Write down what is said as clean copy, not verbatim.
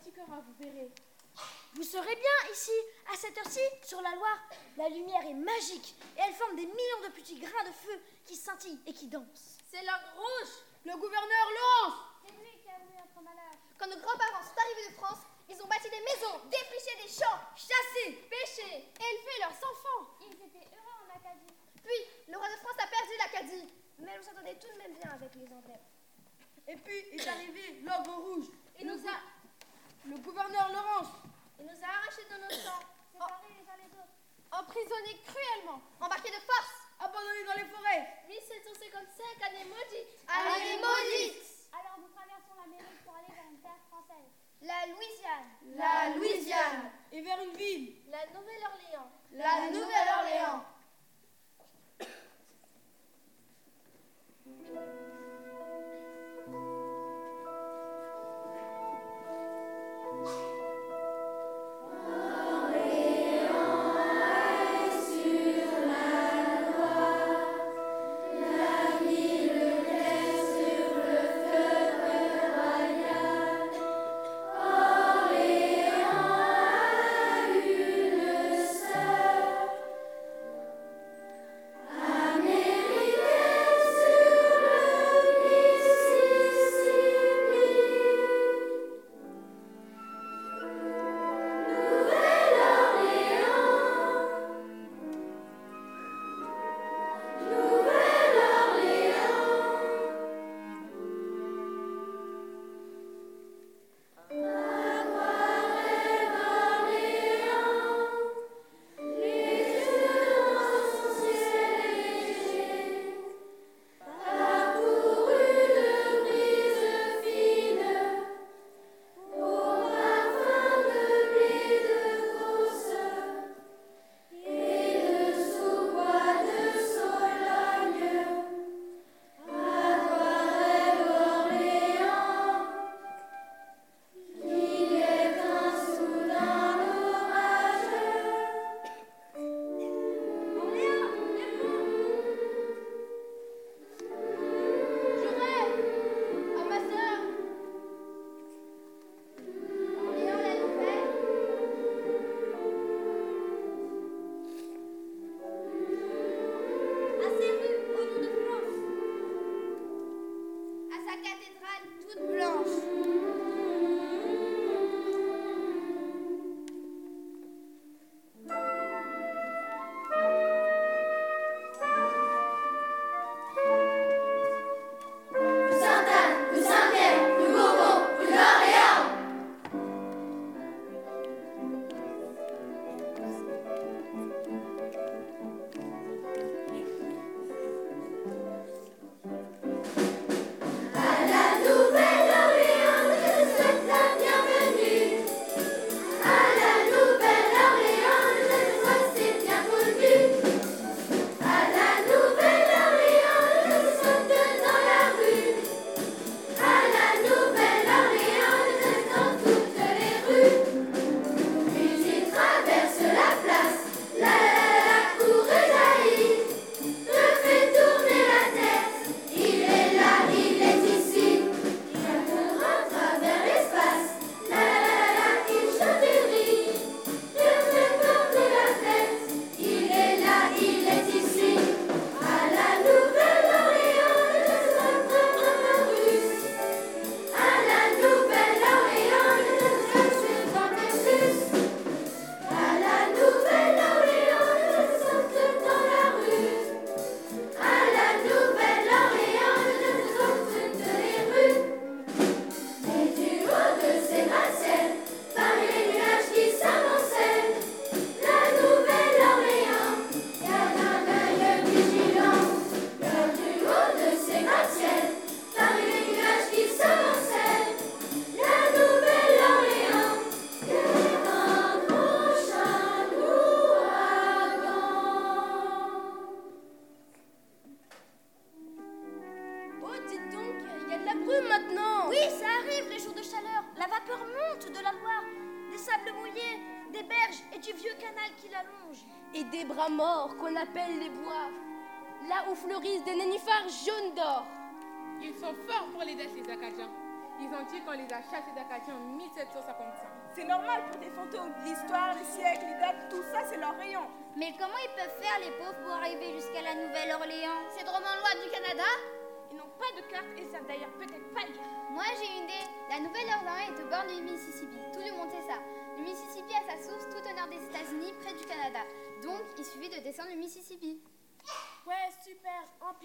pratiquera, vous verrez. Vous serez bien ici, à cette heure-ci, sur la Loire. La lumière est magique et elle forme des millions de petits grains de feu qui scintillent et qui dansent. C'est l'ordre rouge. Le gouverneur Laurence. C'est lui qui a voulu notre malheur. Quand nos grands-parents sont arrivés de France, ils ont bâti des maisons, défriché des champs, chassé, pêché, élevé leurs enfants. Ils étaient heureux en Acadie. Puis, le roi de France a perdu l'Acadie. Mais nous s'entendait tout de même bien avec les Anglais. Et puis est arrivé l'ordre rouge. Et nous a... Le gouverneur Laurence. Il nous a arrachés de nos champs, Séparés les uns les autres. emprisonnés cruellement, embarqués de force. Abandonné dans les forêts. 1755, année maudite. Année maudite. Alors nous traversons l'Amérique pour aller vers une terre française. La Louisiane. La Louisiane. Et vers une ville. La Nouvelle-Orléans. La Nouvelle-Orléans. Et des bras morts qu'on appelle les bois, là où fleurissent des nénuphars jaunes d'or. Ils sont forts pour les dates, les Acadiens. Ils ont dit qu'on les a chassés d'Acadie en 1755. C'est normal pour des fantômes. L'histoire, les siècles, les dates, tout ça, c'est leur rayon. Mais comment ils peuvent faire, les pauvres, pour arriver jusqu'à la Nouvelle-Orléans? C'est drôlement loin du Canada. Ils n'ont pas de carte et savent d'ailleurs peut-être pas lire. Moi, j'ai une idée. La Nouvelle-Orléans est au bord du Mississippi. Tout le monde sait ça. Le Mississippi a sa source tout au nord des États-Unis, près du Canada. Donc, il suffit de descendre le Mississippi. Ouais, super.